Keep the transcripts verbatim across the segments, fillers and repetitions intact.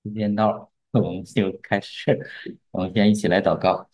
时间到了，我们就开始。我们先一起来祷告。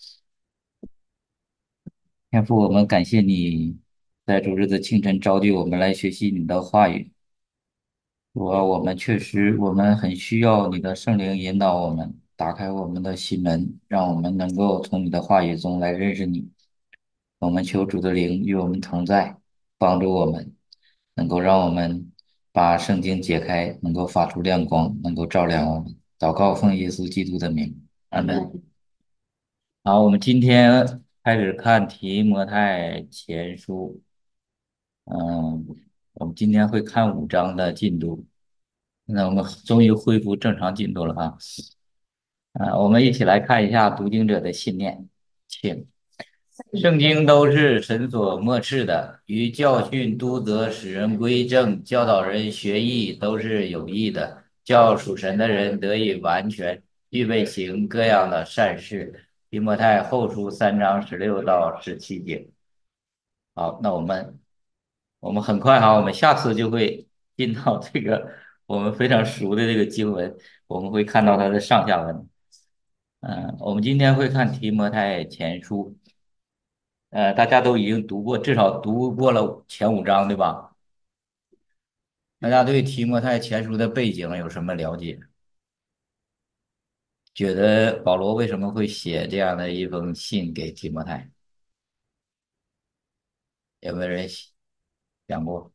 天父，我们感谢你在主日的清晨召集我们来学习你的话语。主啊，我们确实，我们很需要你的圣灵引导我们，打开我们的心门，让我们能够从你的话语中来认识你。我们求主的灵与我们同在，帮助我们，能够让我们把圣经解开，能够发出亮光，能够照亮我们。祷告奉耶稣基督的名，阿门。好，我们今天开始看提摩太前书。嗯，我们今天会看五章的进度。那我们终于恢复正常进度了啊！啊，我们一起来看一下读经者的信念。请，圣经都是神所默示的，与教训、督责、使人归正、教导人学艺，都是有益的，叫属神的人得以完全，预备行各样的善事。提摩太后书三章十六到十七节。好，那我们我们很快哈，我们下次就会进到这个我们非常熟的这个经文，我们会看到它的上下文。嗯，我们今天会看提摩太前书。呃，大家都已经读过，至少读过了前五章，对吧？大家对提摩太前书的背景有什么了解？觉得保罗为什么会写这样的一封信给提摩太？有没有人想过？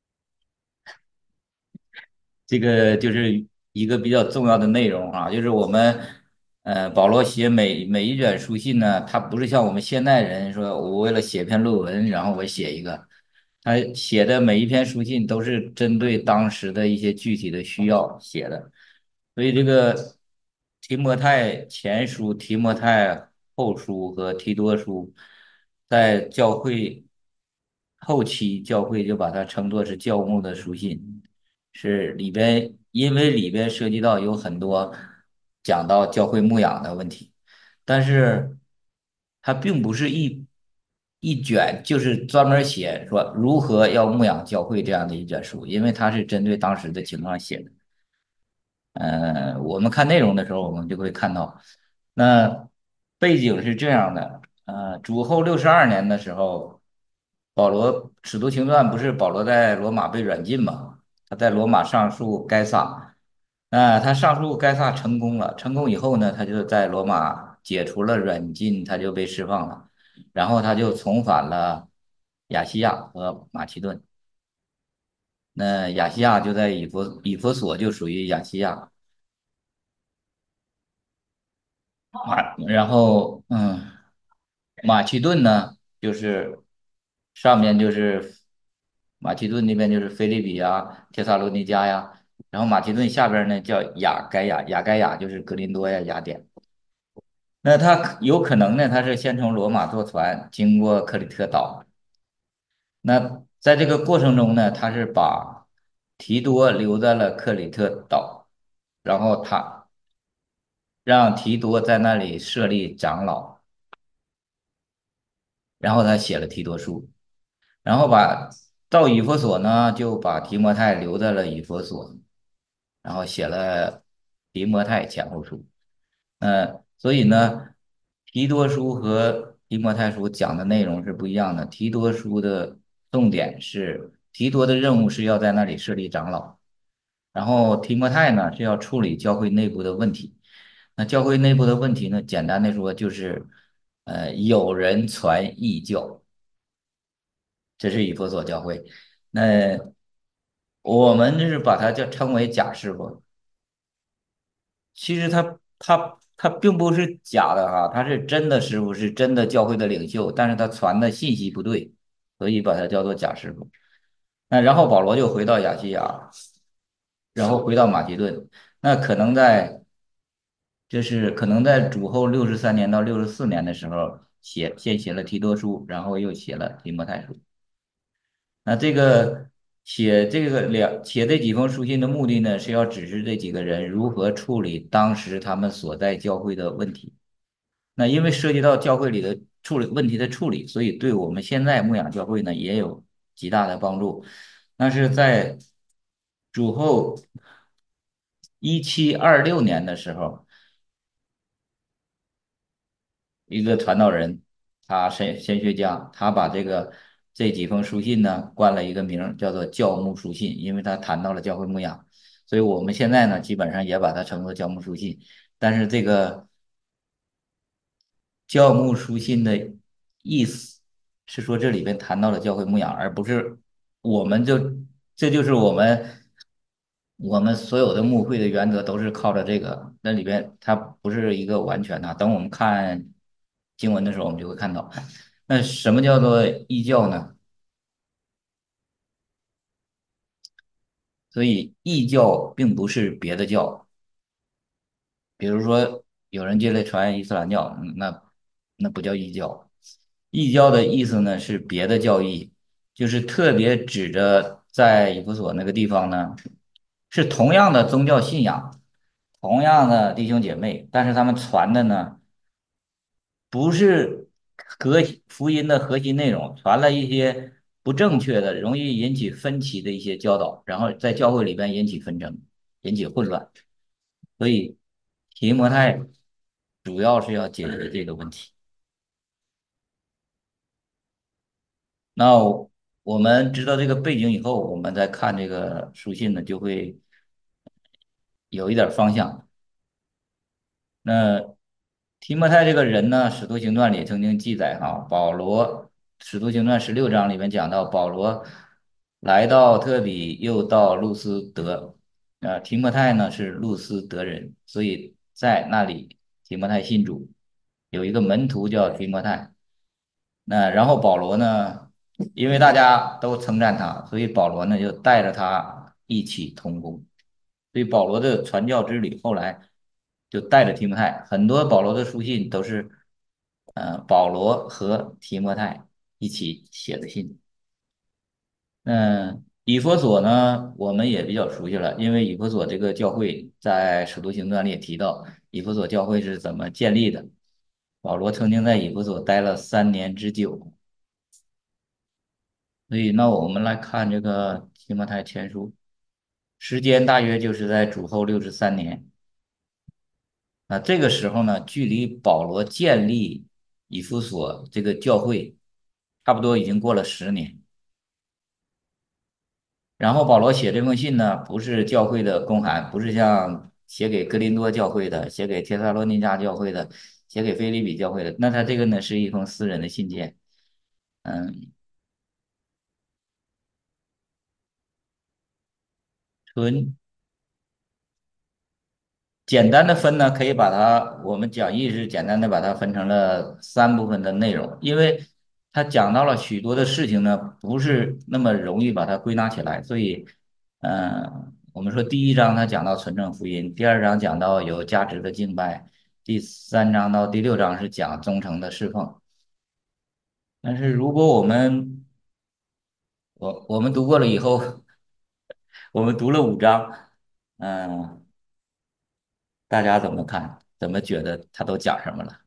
这个就是一个比较重要的内容啊，就是我们，呃，保罗写每每一卷书信呢，他不是像我们现代人说，我为了写篇论文，然后我写一个，他写的每一篇书信都是针对当时的一些具体的需要写的，所以这个提摩太前书、提摩太后书和提多书，在教会后期，教会就把它称作是教牧的书信。是里边，因为里边涉及到有很多讲到教会牧养的问题，但是它并不是一一卷就是专门写说如何要牧养教会这样的一卷书，因为它是针对当时的情况写的。呃，我们看内容的时候，我们就会看到，那背景是这样的。呃，主后六十二年的时候，保罗使徒行传不是保罗在罗马被软禁嘛？他在罗马上诉该撒，那他上诉该撒成功了，成功以后呢，他就在罗马解除了软禁，他就被释放了，然后他就重返了亚细亚和马其顿。那亚细亚就在以弗以弗所，就属于亚细亚。马，然后嗯，马其顿呢，就是上面就是马其顿那边就是菲利比呀、帖撒罗尼迦呀，然后马其顿下边呢叫雅盖亚，雅盖亚就是格林多呀、雅典。那他可有可能呢，他是先从罗马坐船经过克里特岛，那在这个过程中呢，他是把提多留在了克里特岛，然后他让提多在那里设立长老。然后他写了提多书，然后把到以弗所呢，就把提摩太留在了以弗所，然后写了提摩太前后书。呃，所以呢，提多书和提摩太书讲的内容是不一样的。提多书的重点是提多的任务是要在那里设立长老，然后提摩太呢是要处理教会内部的问题。那教会内部的问题呢，简单的说就是，呃，有人传异教。这是以弗所教会。那我们就是把它叫称为假师傅。其实他他他并不是假的哈，他是真的师傅，是真的教会的领袖，但是他传的信息不对，所以把它叫做假师傅。那然后保罗就回到亚细亚，然后回到马其顿。那可能在就是可能在主后六十三年到六十四年的时候写先写了提多书，然后又写了提摩太书。那这个写这个两写这几封书信的目的呢，是要指示这几个人如何处理当时他们所在教会的问题。那因为涉及到教会里的处理问题的处理，所以对我们现在牧养教会呢也有极大的帮助。那是在主后一七二六年的时候，一个传道人，他神神学家，他把这个这几封书信呢冠了一个名儿，叫做教牧书信，因为他谈到了教会牧养，所以我们现在呢基本上也把它称作教牧书信。但是这个教牧书信的意思是说这里边谈到了教会牧养，而不是我们就这就是我们我们所有的牧会的原则都是靠着这个，那里边它不是一个完全的。等我们看经文的时候，我们就会看到，那什么叫做异教呢？所以异教并不是别的教，比如说有人进来传伊斯兰教，嗯那那不叫异教。异教的意思呢是别的教义，就是特别指着在以弗所那个地方呢，是同样的宗教信仰，同样的弟兄姐妹，但是他们传的呢不是核福音的核心内容，传了一些不正确的、容易引起分歧的一些教导，然后在教会里边引起纷争、引起混乱。所以提摩太主要是要解决这个问题。那我们知道这个背景以后，我们再看这个书信呢，就会有一点方向。那提摩太这个人呢，《使徒行传》里曾经记载哈，保罗《使徒行传》十六章里面讲到，保罗来到特比，又到路斯德，呃，提摩太呢是路斯德人，所以在那里提摩太信主，有一个门徒叫提摩太。那然后保罗呢，因为大家都称赞他，所以保罗呢就带着他一起同工。所以保罗的传教之旅后来就带着提摩太，很多保罗的书信都是，呃，保罗和提摩太一起写的信。嗯，以弗所呢，我们也比较熟悉了，因为以弗所这个教会在《使徒行传》里也提到，以弗所教会是怎么建立的。保罗曾经在以弗所待了三年之久，所以那我们来看这个提摩太前书，时间大约就是在主后六十三年。那这个时候呢，距离保罗建立以弗所这个教会，差不多已经过了十年。然后保罗写这封信呢，不是教会的公函，不是像写给哥林多教会的、写给帖撒罗尼迦教会的、写给腓立比教会的。那他这个呢，是一封私人的信件。嗯，纯简单的分呢，可以把它，我们讲义是简单的把它分成了三部分的内容，因为它讲到了许多的事情呢，不是那么容易把它归纳起来，所以，嗯、我们说第一章它讲到纯正福音，第二章讲到有价值的敬拜，第三章到第六章是讲忠诚的侍奉。但是如果我们我我们读过了以后，我们读了五章，嗯、大家怎么看？怎么觉得他都讲什么了？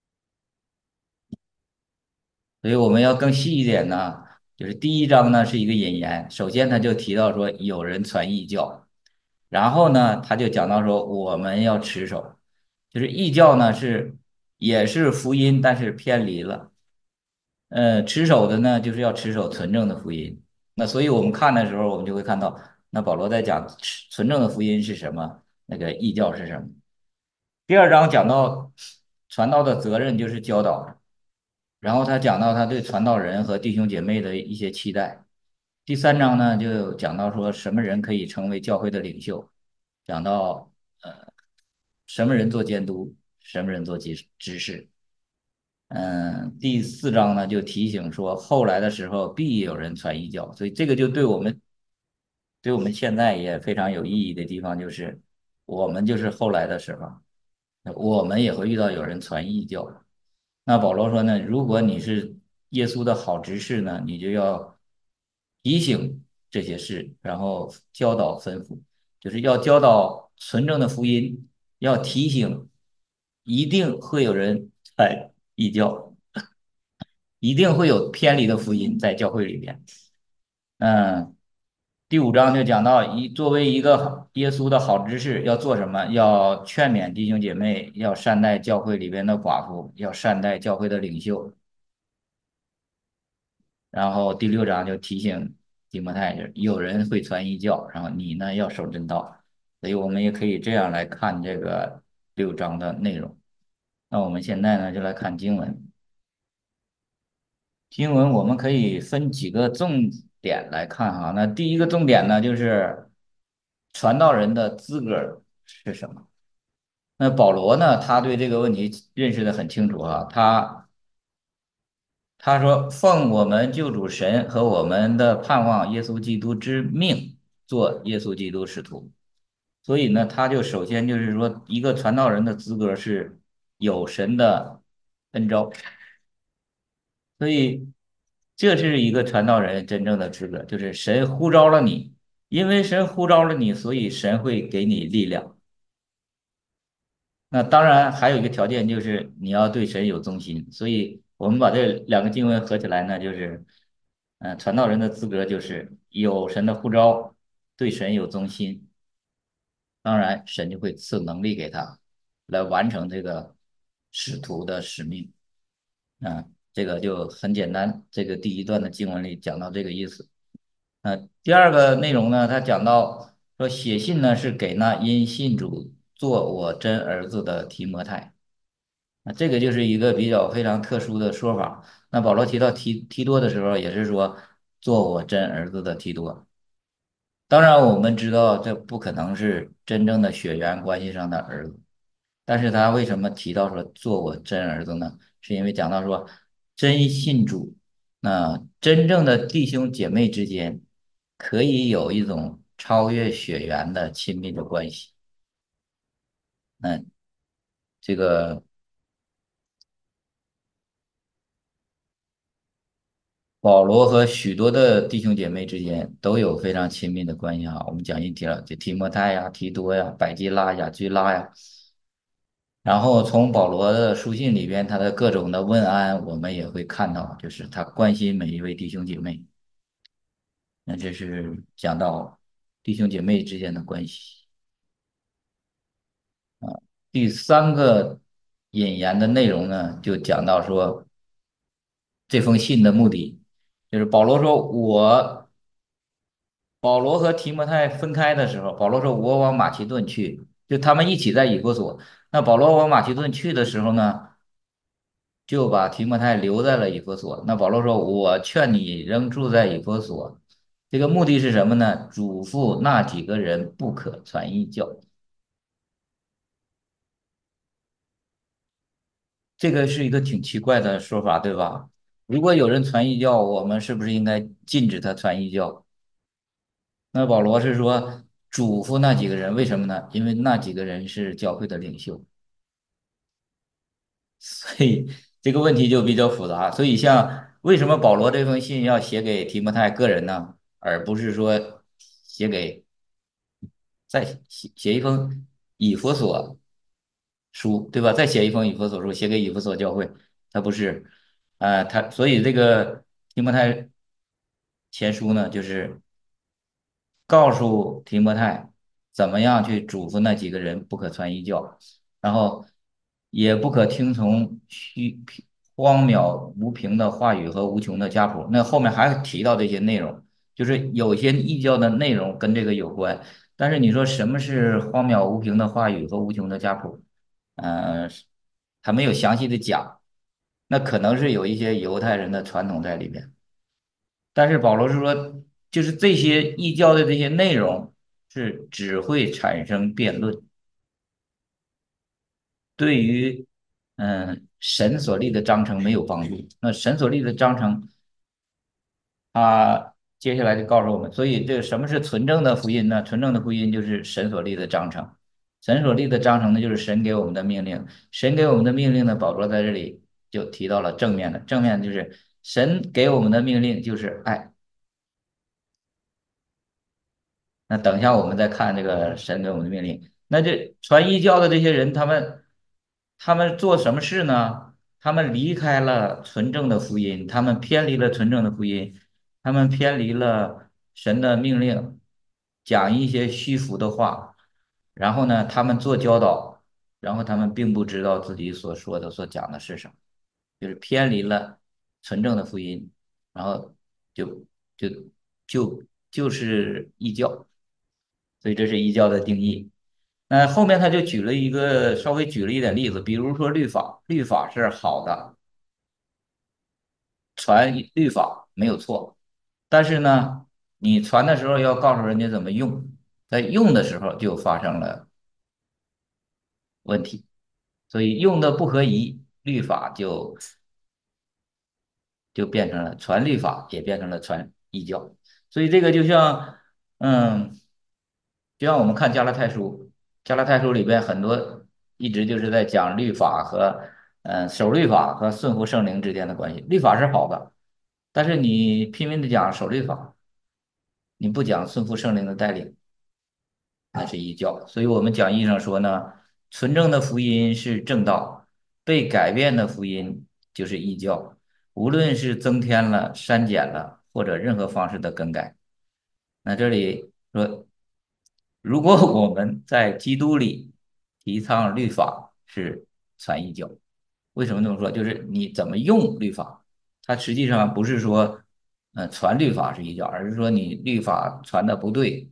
所以我们要更细一点呢，就是第一章呢是一个引言，首先他就提到说有人传异教，然后呢他就讲到说我们要持守，就是异教呢是也是福音，但是偏离了，呃，持守的呢就是要持守纯正的福音。那所以我们看的时候，我们就会看到，那保罗在讲持纯正的福音是什么，那个异教是什么。第二章讲到传道的责任就是教导，然后他讲到他对传道人和弟兄姐妹的一些期待。第三章呢，就讲到说什么人可以成为教会的领袖，讲到呃什么人做监督，什么人做执执事。嗯，第四章呢就提醒说，后来的时候必有人传异教，所以这个就对我们对我们现在也非常有意义的地方，就是我们就是后来的时候，我们也会遇到有人传异教。那保罗说呢，如果你是耶稣的好执事呢，你就要提醒这些事，然后教导吩咐，就是要教导纯正的福音，要提醒，一定会有人传异教，一定会有偏离的福音在教会里边。嗯， 第五章就讲到一作为一个耶稣的好执事要做什么？要劝勉弟兄姐妹，要善待教会里边的寡妇，要善待教会的领袖。然后第六章就提醒提摩太，就是有人会传异教，然后你呢要守真道。所以我们也可以这样来看这个六章的内容。那我们现在呢就来看经文。经文我们可以分几个重点来看哈。那第一个重点呢就是传道人的资格是什么？那保罗呢，他对这个问题认识的很清楚啊。他他说：“奉我们救主神和我们的盼望耶稣基督之命，做耶稣基督使徒。”所以呢，他就首先就是说，一个传道人的资格是有神的恩召，所以这是一个传道人真正的资格，就是神呼召了你，因为神呼召了你，所以神会给你力量。那当然还有一个条件就是你要对神有忠心，所以我们把这两个经文合起来呢，就是，嗯、传道人的资格就是有神的呼召，对神有忠心，当然神就会赐能力给他，来完成这个使徒的使命。啊，这个就很简单，这个第一段的经文里讲到这个意思。呃，第二个内容呢，他讲到说写信呢是给那因信主做我真儿子的提摩太。那这个就是一个比较非常特殊的说法。那保罗提到提提多的时候，也是说做我真儿子的提多。当然，我们知道这不可能是真正的血缘关系上的儿子，但是他为什么提到说做我真儿子呢？是因为讲到说真信主，那真正的弟兄姐妹之间可以有一种超越血缘的亲密的关系。那这个保罗和许多的弟兄姐妹之间都有非常亲密的关系啊。我们讲义提了，就提摩太呀、提多呀、百基拉、雅居拉呀。然后从保罗的书信里边，他的各种的问安，我们也会看到，就是他关心每一位弟兄姐妹。那这是讲到弟兄姐妹之间的关系。第三个引言的内容呢，就讲到说这封信的目的，就是保罗说我保罗和提摩太分开的时候，保罗说我往马其顿去，就他们一起在以弗所。那保罗往马其顿去的时候呢，就把提摩太留在了以弗所。那保罗说：“我劝你仍住在以弗所，这个目的是什么呢？嘱咐那几个人不可传异教。”这个是一个挺奇怪的说法，对吧？如果有人传异教，我们是不是应该禁止他传异教？那保罗是说嘱咐那几个人，为什么呢？因为那几个人是教会的领袖。所以这个问题就比较复杂。所以像为什么保罗这封信要写给提摩太个人呢，而不是说写给再写写一封以弗所书，对吧？再写一封以弗所书，写给以弗所教会，他不是，啊，他所以这个提摩太前书呢，就是告诉提摩太怎么样去嘱咐那几个人不可传异教，然后也不可听从虚荒谬无凭的话语和无穷的家谱。那后面还提到这些内容，就是有些异教的内容跟这个有关。但是你说什么是荒谬无凭的话语和无穷的家谱？嗯、呃，他没有详细的讲，那可能是有一些犹太人的传统在里边。但是保罗是说，就是这些异教的这些内容是只会产生辩论，对于嗯神所立的章程没有帮助。那神所立的章程，他接下来就告诉我们，所以这个什么是纯正的福音呢？纯正的福音就是神所立的章程，神所立的章程呢，就是神给我们的命令。神给我们的命令呢，保罗在这里就提到了正面的，正面就是神给我们的命令就是爱。那等一下，我们再看这个神给我们的命令。那这传异教的这些人，他们他们做什么事呢？他们离开了纯正的福音，他们偏离了纯正的福音，他们偏离了神的命令， 讲一些虚浮的话，然后呢，他们做教导，然后他们并不知道自己所说的、所讲的是什么，就是偏离了纯正的福音，然后就就就就是异教，所以这是异教的定义。那后面他就举了一个稍微举了一点例子，比如说律法，律法是好的，传律法没有错，但是呢，你传的时候要告诉人家怎么用，在用的时候就发生了问题，所以用的不合宜，律法就就变成了传律法，也变成了传异教。所以这个就像，嗯，就像我们看加拉太书，加拉太书里边很多一直就是在讲律法和嗯守律法和顺服圣灵之间的关系。律法是好的，但是你拼命的讲守律法，你不讲顺服圣灵的带领，那是异教。所以我们讲义上说呢，纯正的福音是正道，被改变的福音就是异教。无论是增添了、删减了，或者任何方式的更改。那这里说，如果我们在基督里提倡律法是传异教，为什么这么说？就是你怎么用律法，它实际上不是说，呃，传律法是异教，而是说你律法传的不对，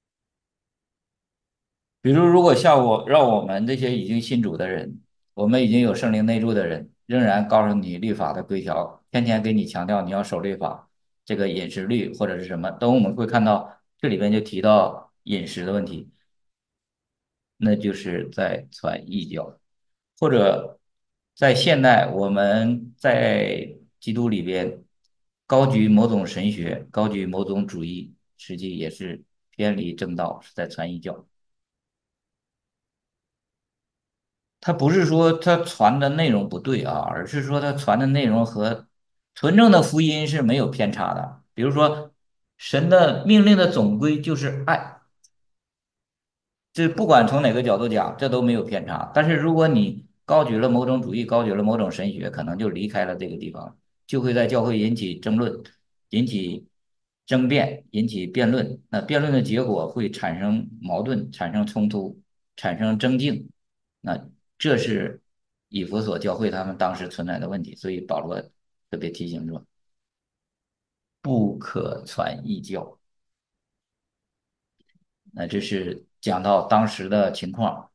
比如，如果像我让我们这些已经信主的人，我们已经有圣灵内住的人，仍然告诉你律法的规条，天天给你强调你要守律法，这个饮食律或者是什么，等我们会看到这里边就提到饮食的问题，那就是在传异教，或者在现代我们在基督里边高举某种神学，高举某种主义，实际也是偏离正道，是在传异教。他不是说他传的内容不对啊，而是说他传的内容和纯正的福音是没有偏差的。比如说，神的命令的总归就是爱，这不管从哪个角度讲，这都没有偏差。但是如果你高举了某种主义，高举了某种神学，可能就离开了这个地方，就会在教会引起争论，引起争辩，引起辩论。那辩论的结果会产生矛盾，产生冲突，产生争竞。那这是以弗所教会他们当时存在的问题，所以保罗特别提醒说，不可传异教。那这是讲到当时的情况。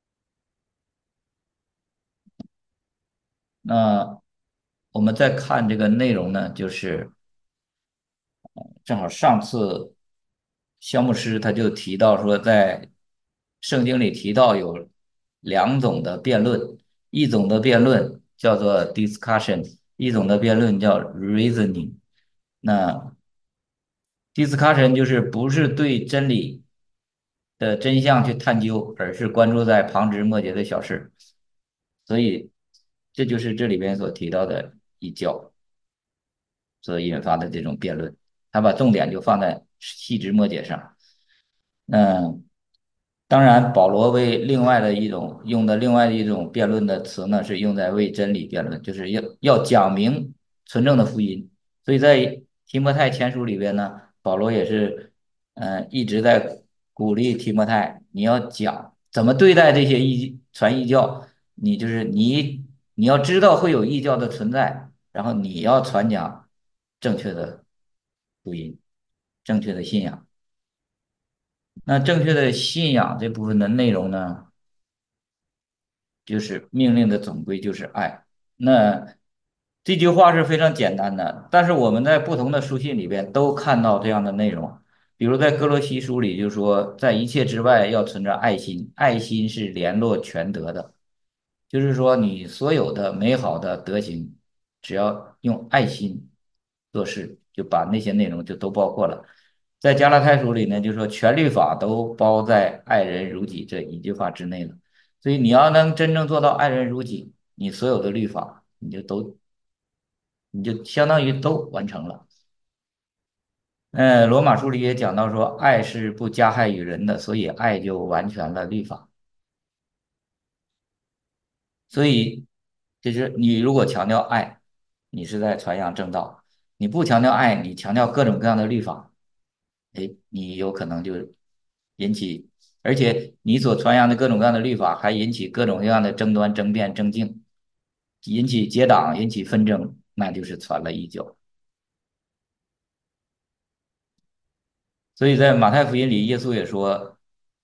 那我们再看这个内容呢，就是正好上次肖牧师他就提到说，在圣经里提到有两种的辩论，一种的辩论叫做 discussion，一种的辩论叫 reasoning。那 discussion 就是不是对真理的真相去探究，而是关注在旁枝末节的小事，所以这就是这里边所提到的异教。所引发的这种辩论，他把重点就放在细枝末节上。嗯，当然，保罗为另外的一种用的另外的一种辩论的词呢，是用在为真理辩论，就是要要讲明纯正的福音。所以在提摩太前书里边呢，保罗也是嗯、呃一直在鼓励提摩太，你要讲怎么对待这些异传异教，你就是你你要知道会有异教的存在，然后你要传讲正确的福音，正确的信仰。那正确的信仰这部分的内容呢，就是命令的总归就是爱。那这句话是非常简单的，但是我们在不同的书信里边都看到这样的内容。比如在哥罗西书里就说，在一切之外要存着爱心，爱心是联络全德的。就是说，你所有的美好的德行，只要用爱心做事，就把那些内容就都包括了。在加拉太书里呢，就说全律法都包在爱人如己这一句话之内了。所以你要能真正做到爱人如己，你所有的律法你就都你就相当于都完成了。呃，罗马书里也讲到说，爱是不加害于人的，所以爱就完全了律法。所以，就是你如果强调爱，你是在传扬正道；你不强调爱，你强调各种各样的律法，哎，你有可能就引起，而且你所传扬的各种各样的律法，还引起各种各样的争端、争辩、争竞，引起结党、引起纷争，那就是传了异教。所以在马太福音里，耶稣也说，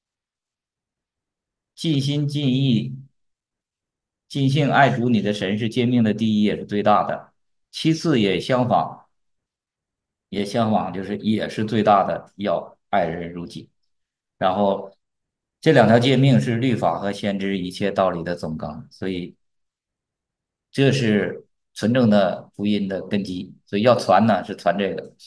尽心尽意、尽性爱主你的神是诫命的第一，也是最大的，其次也相仿，也相仿，就是也是最大的，要爱人如己。然后这两条诫命是律法和先知一切道理的总纲，所以这是纯正的福音的根基。所以要传呢，是传这个。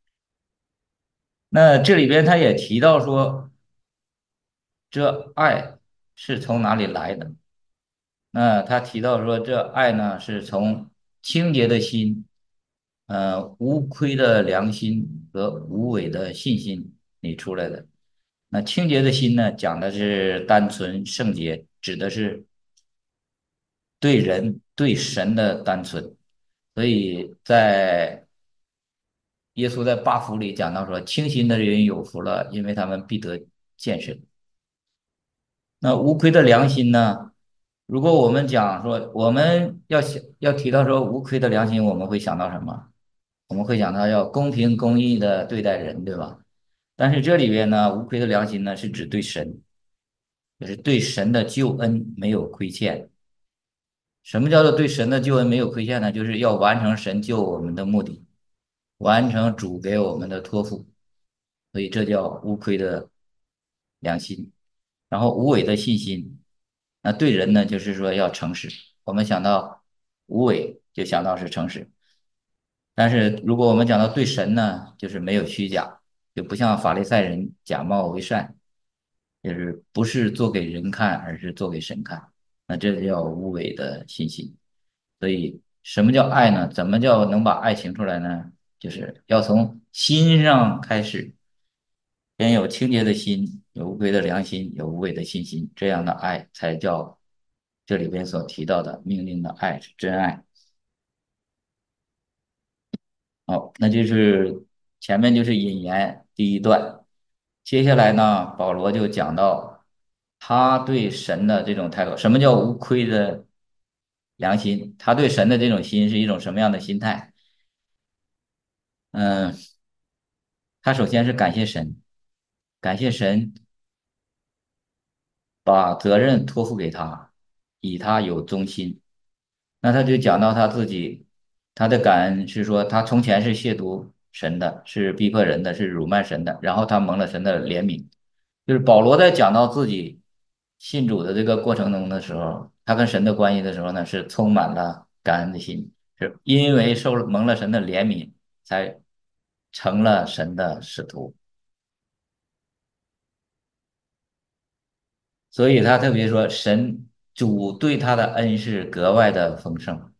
那这里边他也提到说，这爱是从哪里来的？那他提到说，这爱呢是从清洁的心，呃，无亏的良心和无伪的信心里出来的。那清洁的心呢，讲的是单纯圣洁，指的是对人对神的单纯。所以在耶稣在八福里讲到说，清心的人有福了，因为他们必得见神。那无亏的良心呢？如果我们讲说，我们要想要提到说无亏的良心，我们会想到什么？我们会想到要公平公义的对待人，对吧？但是这里边呢，无亏的良心呢，是指对神，就是对神的救恩没有亏欠。什么叫做对神的救恩没有亏欠呢？就是要完成神救我们的目的，完成主给我们的托付，所以这叫无亏的良心。然后无伪的信心，那对人呢，就是说要诚实。我们想到无伪，就想到是诚实。但是如果我们讲到对神呢，就是没有虚假，就不像法利赛人假冒为善，就是不是做给人看，而是做给神看。那这叫无伪的信心。所以什么叫爱呢？怎么叫能把爱情出来呢？就是要从心上开始，先有清洁的心，有无愧的良心，有无畏的信心，这样的爱才叫这里边所提到的命令的爱是真爱。好，那就是前面就是引言第一段，接下来呢，保罗就讲到他对神的这种态度。什么叫无愧的良心？他对神的这种心是一种什么样的心态？嗯，他首先是感谢神，感谢神把责任托付给他，以他有忠心。那他就讲到他自己，他的感恩是说，他从前是亵渎神的，是逼迫人的，是辱骂神的，然后他蒙了神的怜悯。就是保罗在讲到自己信主的这个过程中的时候，他跟神的关系的时候呢，是充满了感恩的心，是因为受了蒙了神的怜悯，才成了神的使徒。所以他特别说，神主对他的恩是格外的丰盛。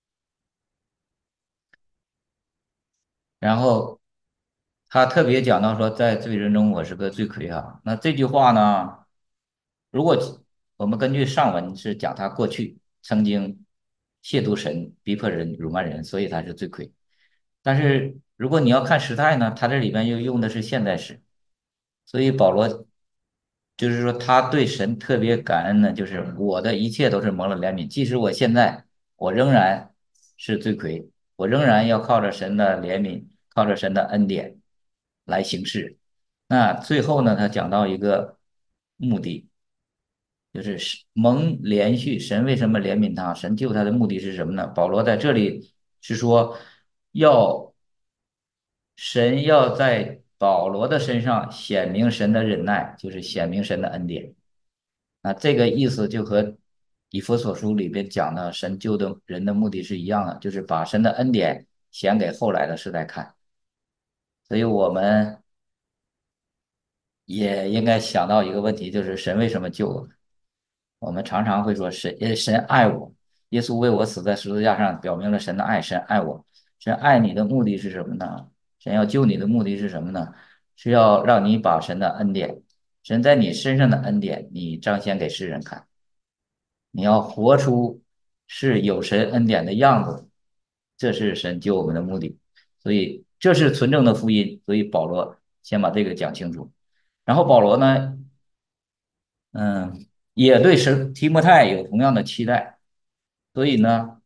然后他特别讲到说，在罪人中我是个罪魁啊。那这句话呢，如果我们根据上文是讲他过去曾经亵渎神、逼迫人、辱骂人，所以他是罪魁。但是如果你要看时态呢，他这里边又用的是现在时，所以保罗就是说他对神特别感恩呢，就是我的一切都是蒙了怜悯，即使我现在我仍然是罪魁，我仍然要靠着神的怜悯，靠着神的恩典来行事。那最后呢，他讲到一个目的，就是神蒙连续，神为什么怜悯他？神救他的目的是什么呢？保罗在这里是说，要神要在保罗的身上显明神的忍耐，就是显明神的恩典。那这个意思就和以弗所书里边讲的神救的人的目的是一样的，就是把神的恩典显给后来的世代看。所以我们也应该想到一个问题，就是神为什么救我们？我们常常会说神，呃，神爱我，耶稣为我死在十字架上，表明了神的爱，神爱我。神爱你的目的是什么呢？神要救你的目的是什么呢？是要让你把神的恩典，神在你身上的恩典，你彰显给世人看。你要活出是有神恩典的样子，这是神救我们的目的。所以这是纯正的福音。所以保罗先把这个讲清楚。 然后保罗呢，嗯，也对神提摩太有同样的期待，所以呢，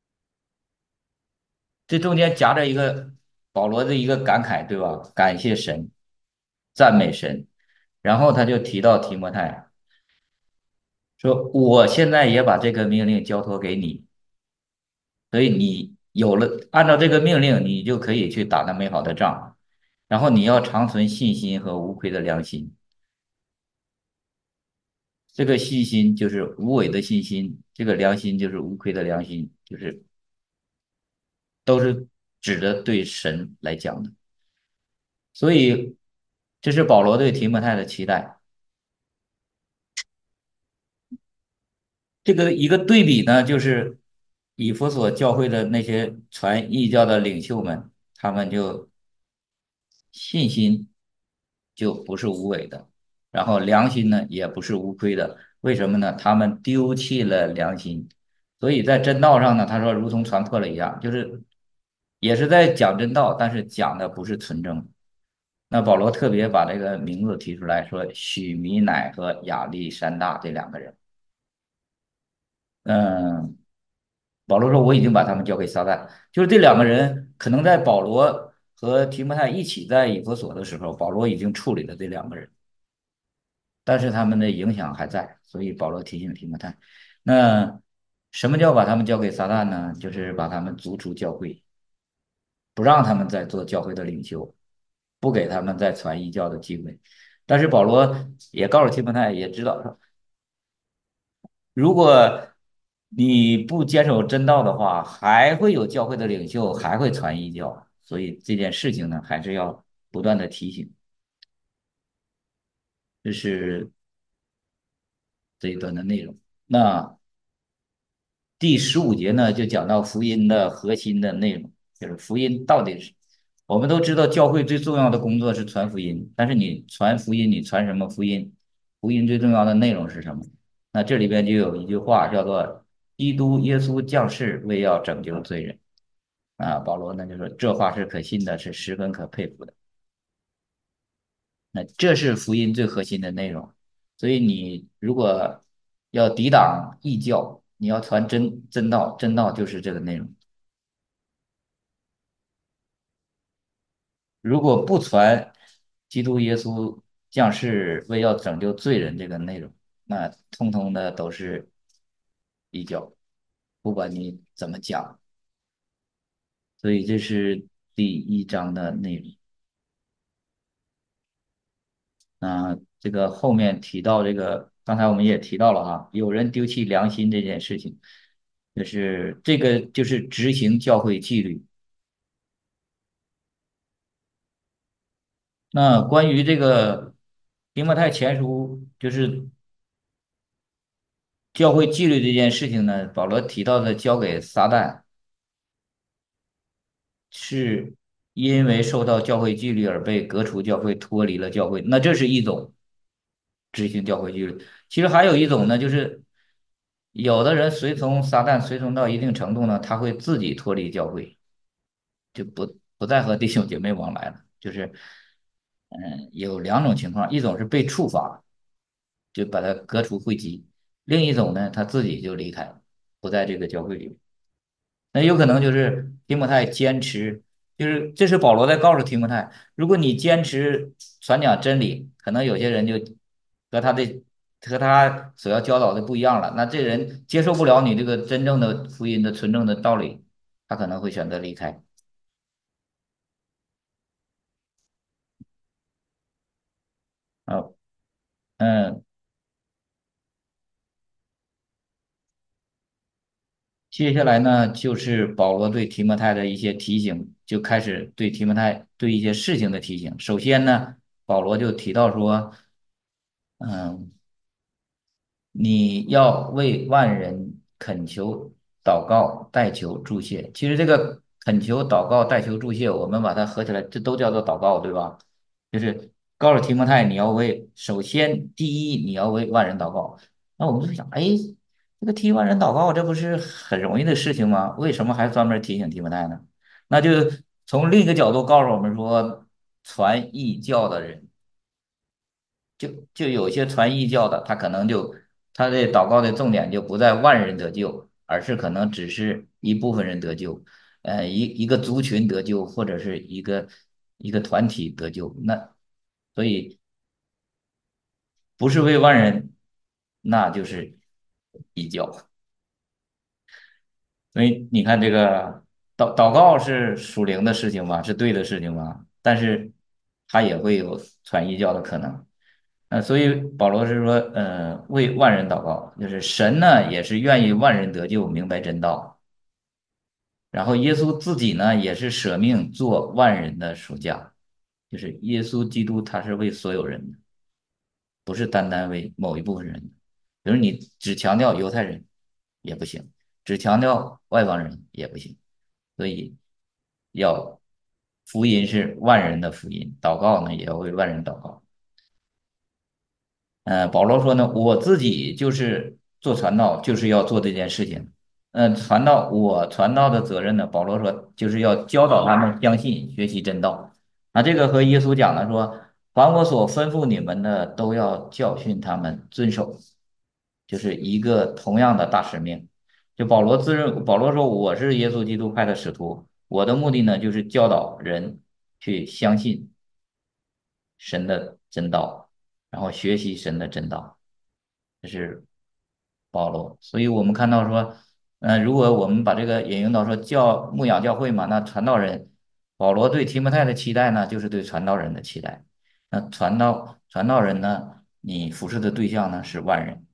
这中间夹着一个保罗的一个感慨，对吧？感谢神，赞美神，然后他就提到提摩太，说我现在也把这个命令交托给你，所以你有了按照这个命令，你就可以去打那美好的仗，然后你要长存信心和无愧的良心。这个信心就是无伪的信心，这个良心就是无愧的良心，就是都是指的对神来讲的。所以这是保罗对提摩太的期待。这个一个对比呢，就是以弗所教会的那些传异教的领袖们，他们就信心就不是无伪的，然后良心呢也不是无亏的。为什么呢？他们丢弃了良心，所以在真道上呢，他说如同传破了一样，就是也是在讲真道，但是讲的不是纯正。那保罗特别把这个名字提出来说，许米乃和亚历山大这两个人。嗯，保罗说我已经把他们交给撒旦，就是这两个人可能在保罗和提摩太一起在以弗所的时候，保罗已经处理了这两个人，但是他们的影响还在，所以保罗提醒提摩太，那什么叫把他们交给撒旦呢？就是把他们逐出教会，不让他们再做教会的领袖，不给他们再传异教的机会。但是保罗也告诉提摩太，也知道如果你不坚守真道的话，还会有教会的领袖，还会传异教，所以这件事情呢，还是要不断的提醒。这是这一段的内容。那第十五节呢，就讲到福音的核心的内容，就是福音到底是，我们都知道教会最重要的工作是传福音，但是你传福音，你传什么福音？福音最重要的内容是什么？那这里边就有一句话叫做"基督耶稣降世为要拯救罪人"。啊，保罗呢就说这话是可信的，是十分可佩服的。那这是福音最核心的内容。所以你如果要抵挡异教，你要传真真道，真道就是这个内容。如果不传基督耶稣降世为要拯救罪人这个内容，那通通的都是异教，不管你怎么讲。所以这是第一章的内容。那这个后面提到这个，刚才我们也提到了哈，有人丢弃良心这件事情，就是这个就是执行教会纪律。那关于这个提摩太前书，就是教会纪律这件事情呢，保罗提到的交给撒旦，是因为受到教会纪律而被革除教会，脱离了教会。那这是一种执行教会纪律。其实还有一种呢，就是有的人随从撒旦，随从到一定程度呢，他会自己脱离教会，就不不再和弟兄姐妹往来了。就是嗯，有两种情况，一种是被处罚，就把他革除会籍；另一种呢，他自己就离开了，不在这个教会里。那有可能就是提摩太坚持，就是这是保罗在告诉提摩太，如果你坚持传讲真理，可能有些人就和他的和他所要教导的不一样了，那这人接受不了你这个真正的福音的纯正的道理，他可能会选择离开。啊，嗯，接下来呢，就是保罗对提摩太的一些提醒，就开始对提摩太对一些事情的提醒。首先呢，保罗就提到说，嗯。你要为万人恳求、祷告、代求、祝谢。其实这个恳求、祷告、代求、祝谢，我们把它合起来，这都叫做祷告，对吧？就是告诉提摩太，你要为，首先第一，你要为万人祷告。那我们就想，哎，这个替万人祷告，这不是很容易的事情吗？为什么还专门提醒提摩太呢？那就从另一个角度告诉我们说，传异教的人。 就就有些传异教的，他可能就他的祷告的重点就不在万人得救，而是可能只是一部分人得救，呃，一一个族群得救，或者是一个一个团体得救。那所以不是为万人，那就是异教。所以你看，这个祷祷告是属灵的事情吧，是对的事情吧，但是它也会有传异教的可能。呃，所以保罗是说，呃，为万人祷告，就是神呢也是愿意万人得救，明白真道。然后耶稣自己呢也是舍命做万人的赎价，就是耶稣基督他是为所有人的，不是单单为某一部分人的。比如你只强调犹太人也不行，只强调外邦人也不行。所以要福音是万人的福音，祷告呢也要为万人祷告。呃，保罗说呢，我自己就是做传道，就是要做这件事情。嗯、传道我传道的责任呢，保罗说就是要教导他们相信、学习真道。啊，这个和耶稣讲了说，凡我所吩咐你们的，都要教训他们遵守，就是一个同样的大使命。就保罗自认，保罗说我是耶稣基督派的使徒，我的目的呢，就是教导人去相信神的真道，然后学习神的真道。这是保罗。所以我们看到说，呃，如果我们把这个引用到说教牧养教会嘛，那传道人保罗对提摩太的期待呢，就是对传道人的期待。那传道传道人呢，你服侍的对象呢是万人。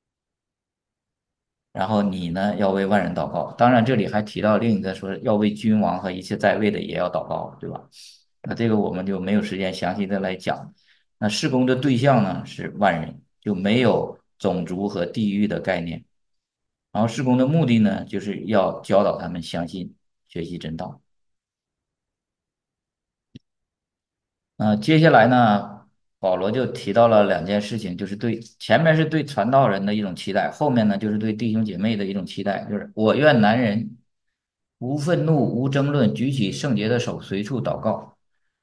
然后你呢要为万人祷告。当然，这里还提到另一个说要为君王和一切在位的也要祷告，对吧？那这个我们就没有时间详细的来讲。那事工的对象呢是万人，就没有种族和地域的概念。然后事工的目的呢，就是要教导他们相信、学习真道。呃，接下来呢，保罗就提到了两件事情，就是对前面是对传道人的一种期待，后面呢就是对弟兄姐妹的一种期待，就是我愿男人无愤怒、无争论，举起圣洁的手，随处祷告。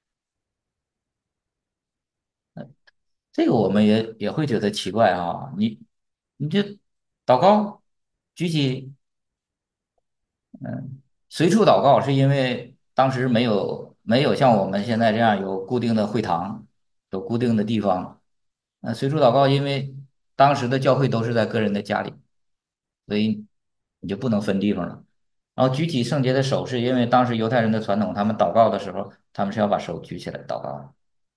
这个我们也也会觉得奇怪啊，你你这祷告举起随处祷告，是因为当时没有没有像我们现在这样有固定的会堂，有固定的地方。那随处祷告，因为当时的教会都是在个人的家里，所以你就不能分地方了。然后举起圣洁的手，是因为当时犹太人的传统，他们祷告的时候，他们是要把手举起来祷告。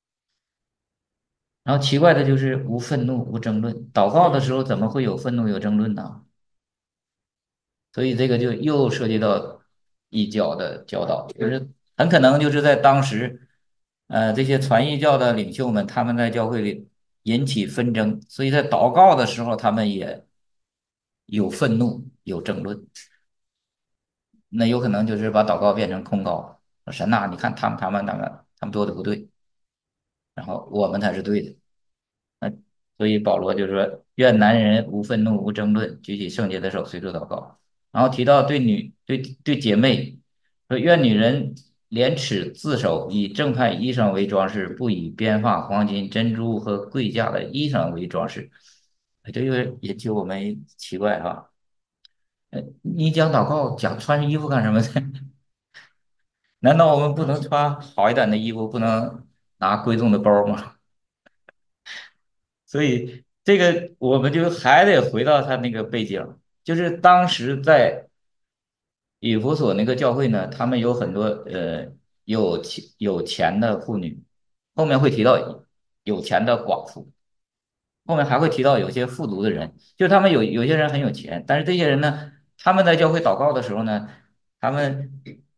然后奇怪的就是无愤怒、无争论，祷告的时候怎么会有愤怒、有争论呢？所以这个就又涉及到异教的教导，就是很可能就是在当时，呃，这些传异教的领袖们，他们在教会里引起纷争，所以在祷告的时候，他们也有愤怒、有争论，那有可能就是把祷告变成控告，说神呐，你看他们、他们、他们、他们做的不对，然后我们才是对的。那所以保罗就说：愿男人无愤怒、无争论，举起圣洁的手，随处祷告。然后提到对女、对对姐妹说：愿女人廉耻自守，以正派衣裳为装饰，不以编发、黄金、珍珠和贵价的衣裳为装饰。哎这个也就我们奇怪哈，呃，你讲祷告讲穿衣服干什么？难道我们不能穿好一点的衣服，不能拿贵重的包吗？所以这个我们就还得回到他那个背景，就是当时在以弗所那个教会呢，他们有很多呃有钱有钱的妇女，后面会提到有钱的寡妇，后面还会提到有些富足的人，就他们有有些人很有钱，但是这些人呢，他们在教会祷告的时候呢，他们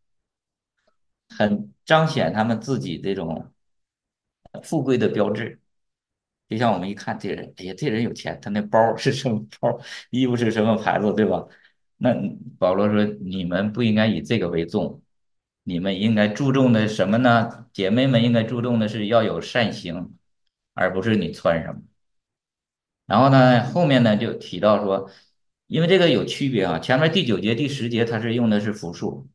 很彰显他们自己这种呃富贵的标志。就像我们一看这人，哎呀，这人有钱，他那包是什么包，衣服是什么牌子，对吧？那保罗说，你们不应该以这个为重，你们应该注重的什么呢？姐妹们应该注重的是要有善行，而不是你穿什么。然后呢，后面呢就提到说，因为这个有区别啊，前面第九节、第十节它是用的是复数，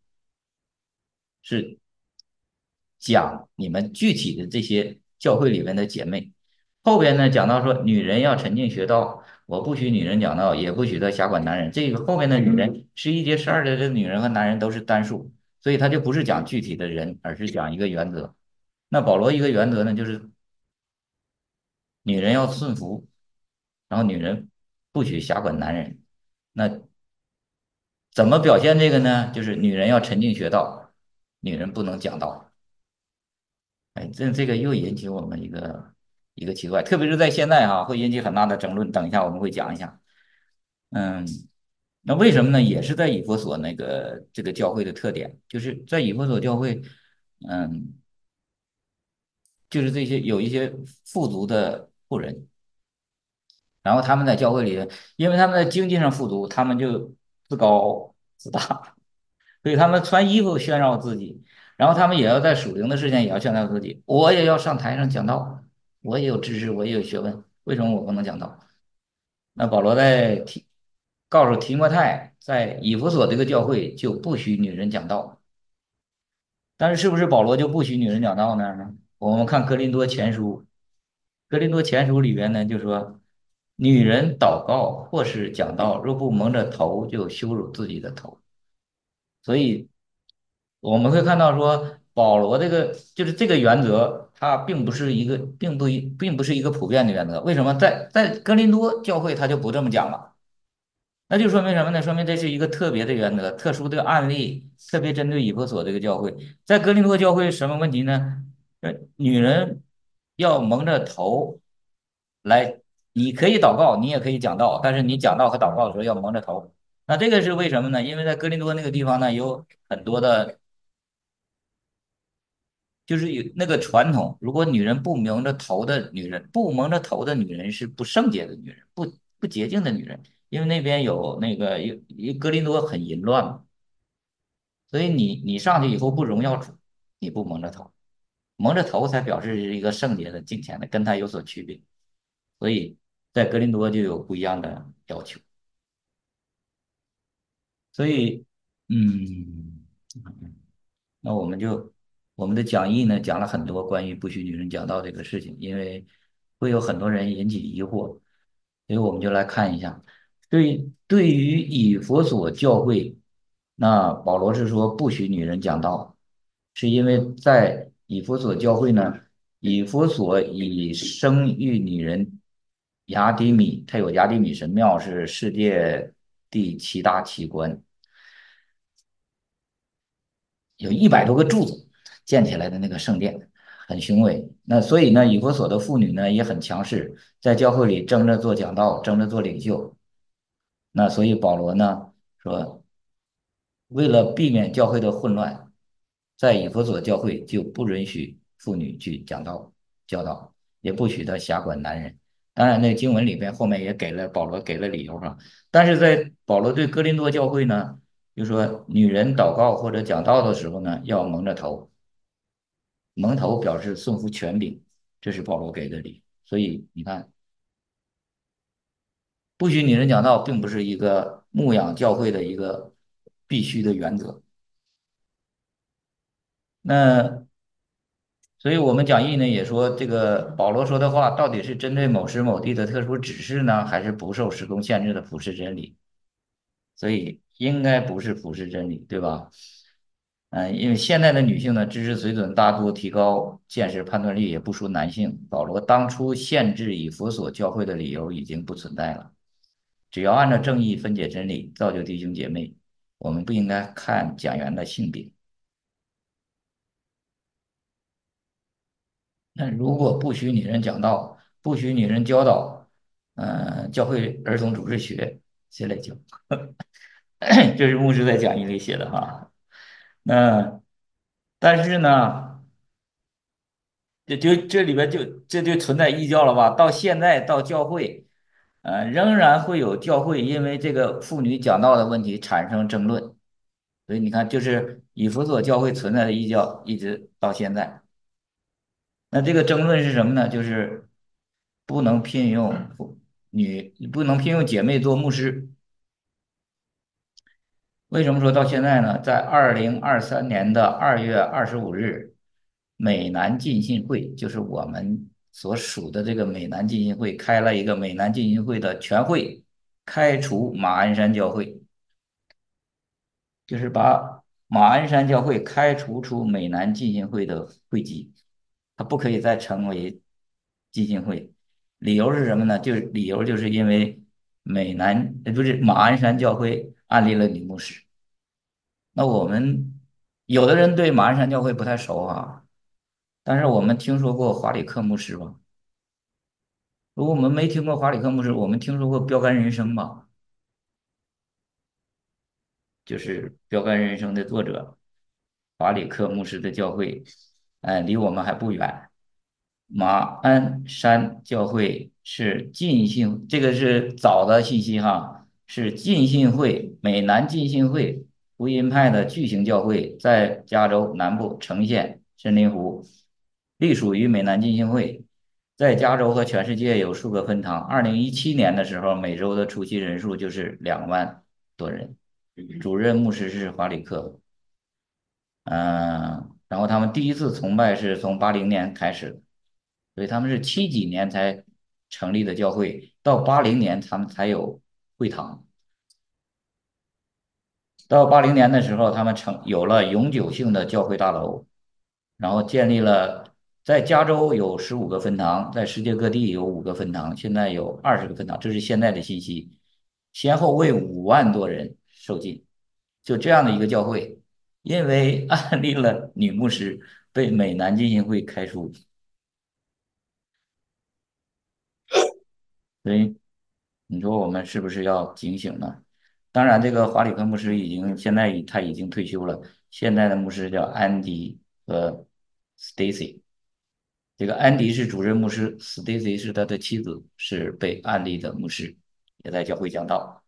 是讲你们具体的这些教会里面的姐妹。 后边呢讲到说，女人要沉静学道，我不许女人讲道，也不许她辖管男人。这个后面的女人，十一节、十二节的女人和男人都是单数，所以他就不是讲具体的人，而是讲一个原则。那保罗一个原则呢，就是女人要顺服，然后女人不许辖管男人。那怎么表现这个呢？就是女人要沉静学道，女人不能讲道。哎，这这个又引起我们一个一个奇怪，特别是在现在哈、会引起很大的争论。等一下我们会讲一下。嗯，那为什么呢？也是在以弗所那个这个教会的特点，就是在以弗所教会，嗯，就是这些有一些富足的富人，然后他们在教会里，因为他们在经济上富足，他们就自高自大，所以他们穿衣服炫耀自己，然后他们也要在属灵的事情也要炫耀自己，我也要上台上讲道，我也有知识，我也有学问，为什么我不能讲道？那保罗在提告诉提摩太，在以弗所这个教会就不许女人讲道，但是是不是保罗就不许女人讲道呢？我们看格林多前书，格林多前书里边呢就说，女人祷告或是讲道，若不蒙着头，就羞辱自己的头。所以我们会看到说，保罗这个就是这个原则，它并不是一个，并不一，并不是一个普遍的原则。为什么在在格林多教会他就不这么讲了？那就说明什么呢？说明这是一个特别的原则，特殊的案例，特别针对以弗所这个教会。在格林多教会什么问题呢？呃，女人要蒙着头来，你可以祷告，你也可以讲道，但是你讲道和祷告的时候要蒙着头。那这个是为什么呢？因为在哥林多那个地方呢，有很多的，就是有那个传统，如果女人不蒙着头的女人，不蒙着头的女人是不圣洁的女人，不不洁净的女人，因为那边有那个有有哥林多很淫乱嘛，所以你你上去以后不荣耀主，你不蒙着头，蒙着头才表示是一个圣洁的敬虔的，跟他有所区别，所以在哥林多就有不一样的要求，所以嗯。那我们就我们的讲义呢讲了很多关于不许女人讲道这个事情，因为会有很多人引起疑惑，所以我们就来看一下，对对于以弗所教会，那保罗是说不许女人讲道，是因为在以弗所教会呢，以弗所以生育女人雅典米，它有雅典米神庙是世界第七大奇观。有一百多个柱子建起来的那个圣殿，很雄伟。那所以呢，以弗所的妇女呢也很强势，在教会里争着做讲道，争着做领袖。那所以保罗呢说，为了避免教会的混乱，在以弗所教会就不允许妇女去讲道教导，也不许她辖管男人。当然，那个经文里边后面也给了保罗给了理由哈，但是在保罗对哥林多教会呢，就说女人祷告或者讲道的时候呢，要蒙着头，蒙头表示顺服权柄，这是保罗给的理。所以你看，不许女人讲道，并不是一个牧养教会的一个必须的原则。那所以我们讲义呢也说，这个保罗说的话到底是针对某时某地的特殊指示呢，还是不受时空限制的普世真理？所以应该不是普世真理，对吧？嗯，因为现在的女性呢，知识水准大多提高，见识判断力也不输男性。保罗当初限制以弗所教会的理由已经不存在了。只要按照正义分解真理，造就弟兄姐妹，我们不应该看讲员的性别。那如果不许女人讲道，不许女人教导，呃，教会儿童主日学，谁来教？这是牧师在讲义里写的哈。那但是呢？这就这里边就这就存在异教了吧？到现在到教会，呃，仍然会有教会因为这个妇女讲道的问题产生争论。所以你看，就是以弗所教会存在的异教，一直到现在。那这个争论是什么呢？就是不能聘用妇女，不能聘用姐妹做牧师。为什么说到现在呢？在二零二三年的二月二十五日，美南浸信会，就是我们所属的这个美南浸信会开了一个美南浸信会的全会，开除马鞍山教会，就是把马鞍山教会开除出美南浸信会的会籍，它不可以再成为浸信会。理由是什么呢？就是理由就是因为美南，呃，不是马鞍山教会安立了女牧师。那我们有的人对马鞍山教会不太熟啊，但是我们听说过华里克牧师吧？如果我们没听过华里克牧师，我们听说过标杆人生吧？就是《标杆人生》的作者法里克牧师的教会，呃，离我们还不远。马鞍山教会是浸信，这个是早的信息哈，是浸信会美南浸信会福音派的巨型教会，在加州南部城县森林湖，隶属于美南浸信会，在加州和全世界有数个分堂。二零一七年的时候，每周的出席人数就是两万多人。主任牧师是华里克，嗯，然后他们第一次崇拜是从八零年开始的，所以他们是七几年才成立的教会，到八零年他们才有会堂。到八零年的时候，他们成有了永久性的教会大楼，然后建立了在加州有十五个分堂，在世界各地有五个分堂，现在有二十个分堂，这是现在的信息，先后为五万多人受浸，就这样的一个教会，因为安立了女牧师，被美南浸信会开除，所以你说我们是不是要警醒呢？当然，这个华里克牧师已经现在已他已经退休了，现在的牧师叫安迪和 Stacy。这个安迪是主任牧师，Stacy 是他的妻子，是被安利的牧师，也在教会讲道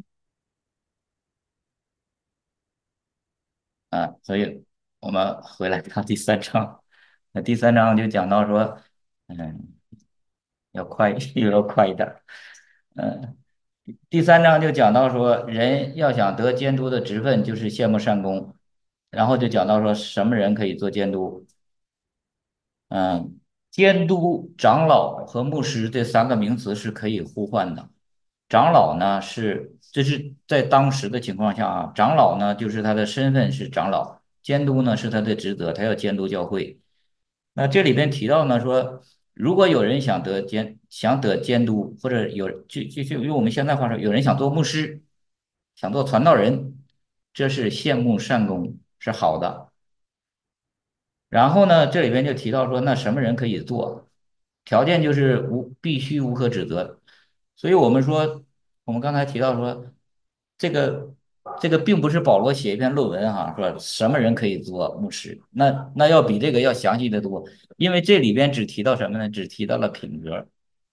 啊。所以我们回来看第三章，那第三章就讲到说，嗯，要快，又要快一点儿，嗯。第三章就讲到说，人要想得监督的职分，就是羡慕善功，然后就讲到说，什么人可以做监督？嗯，监督、长老和牧师这三个名词是可以互换的。长老呢是，这是在当时的情况下啊，长老呢就是他的身份是长老，监督呢是他的职责，他要监督教会。那这里边提到呢说，如果有人想得监想得监督，或者有就就就用我们现在话说，有人想做牧师，想做传道人，这是羡慕善功，是好的。然后呢，这里边就提到说，那什么人可以做？条件就是无必须无可指责。所以我们说，我们刚才提到说，这个这个并不是保罗写一篇论文哈，说什么人可以做牧师，那那要比这个要详细的多，因为这里边只提到什么呢？只提到了品格，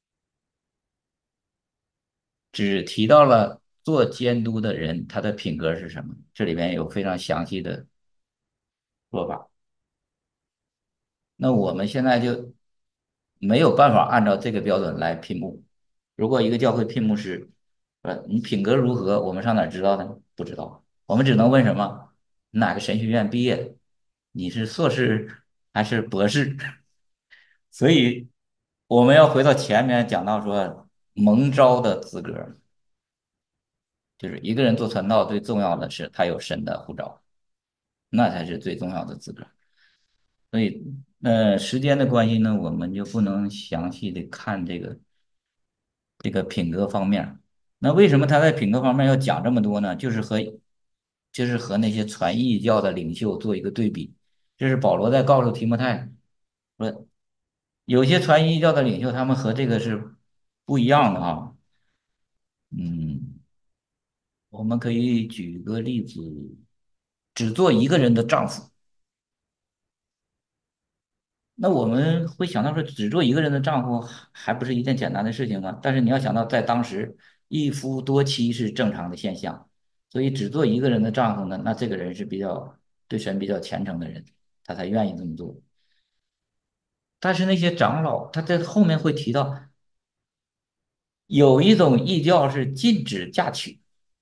只提到了做监督的人他的品格是什么，这里边有非常详细的说法。那我们现在就没有办法按照这个标准来聘牧。如果一个教会聘牧师，呃，你品格如何，我们上哪儿知道呢？不知道，我们只能问什么？哪个神学院毕业的？你是硕士还是博士？所以我们要回到前面讲到说蒙召的资格，就是一个人做传道最重要的是他有神的呼召，那才是最重要的资格。所以，呃，时间的关系呢，我们就不能详细的看这个这个品格方面。那为什么他在品格方面要讲这么多呢？就是和就是和那些传异教的领袖做一个对比。这是保罗在告诉提摩太说，有些传异教的领袖，他们和这个是不一样的啊。嗯，我们可以举个例子，只做一个人的丈夫。那我们会想到说，只做一个人的丈夫还还不是一件简单的事情吗？但是你要想到，在当时一夫多妻是正常的现象，所以只做一个人的丈夫呢，那这个人是比较对神比较虔诚的人，他才愿意这么做。但是那些长老，他在后面会提到，有一种异教是禁止嫁娶，